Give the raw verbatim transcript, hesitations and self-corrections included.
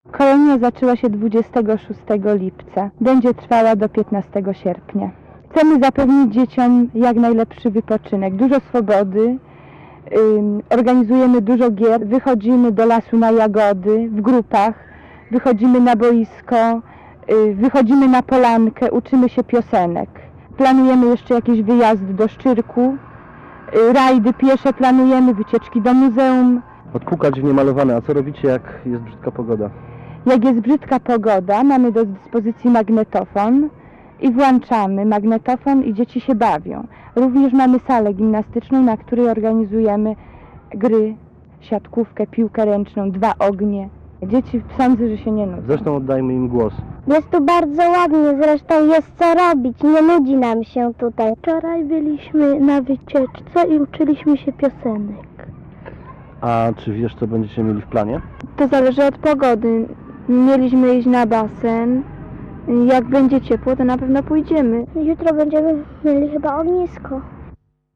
Kolonia zaczęła się dwudziestego szóstego lipca. Będzie trwała do piętnastego sierpnia. Chcemy zapewnić dzieciom jak najlepszy wypoczynek, dużo swobody, yy, organizujemy dużo gier, wychodzimy do lasu na jagody w grupach, wychodzimy na boisko, yy, wychodzimy na polankę, uczymy się piosenek. Planujemy jeszcze jakiś wyjazd do Szczyrku, yy, rajdy piesze planujemy, wycieczki do muzeum. Odpukać w niemalowane, a co robicie, jak jest brzydka pogoda? Jak jest brzydka pogoda, mamy do dyspozycji magnetofon i włączamy magnetofon i dzieci się bawią. Również mamy salę gimnastyczną, na której organizujemy gry, siatkówkę, piłkę ręczną, dwa ognie. Dzieci sądzę, że się nie nudzą. Zresztą oddajmy im głos. Jest tu bardzo ładnie, zresztą jest co robić, nie nudzi nam się tutaj. Wczoraj byliśmy na wycieczce i uczyliśmy się piosenek. A czy wiesz, co będziecie mieli w planie? To zależy od pogody. Mieliśmy iść na basen. Jak będzie ciepło, to na pewno pójdziemy. Jutro będziemy mieli chyba ognisko.